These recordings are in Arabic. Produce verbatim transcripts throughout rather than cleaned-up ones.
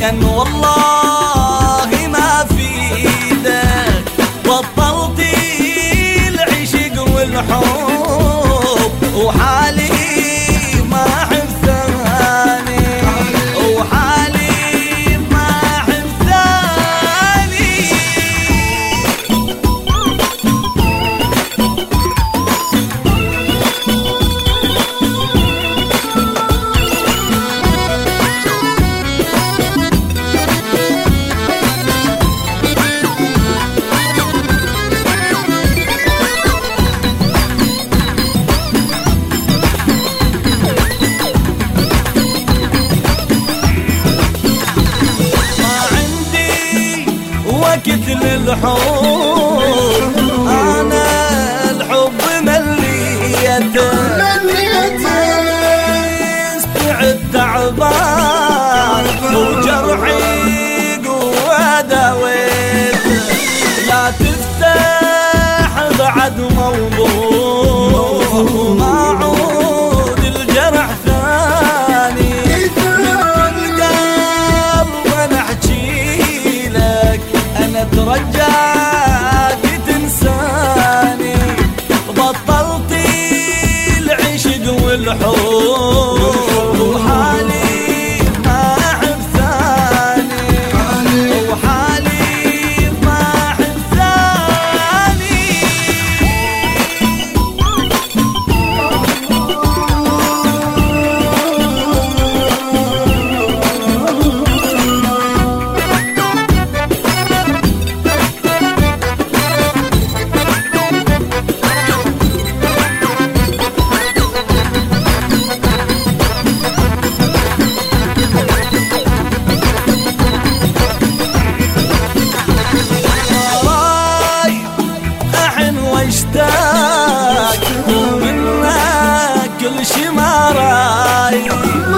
لأن والله ما فيدك بطلتي العشق والحب وحالي ما أحب ثاني وحالي ما أحب ثاني. وقت للحب أنا الحب مليته استعد تعبان وجرحي قوة داويته لا تفتح بعد موضوع ما عود الجرح ثاني القلب أنا أحكي لك أنا أترجاك تنساني بطلتي العشق والحب وحالي ما أحب ثاني وحالي ما أحب ثاني. واشتاق ومنك كل شي ما راي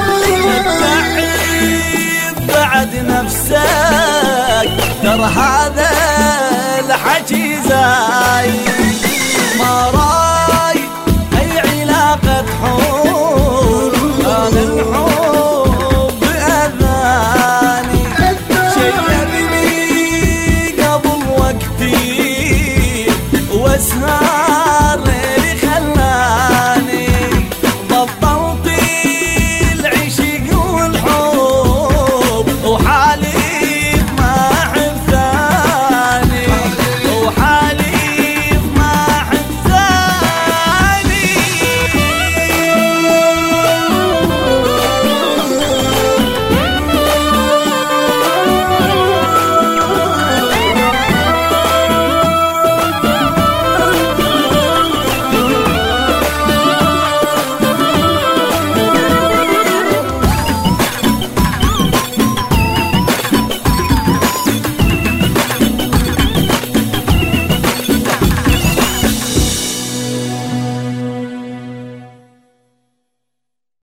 تتعب بعد نفسك ترى هذا الحكي زايد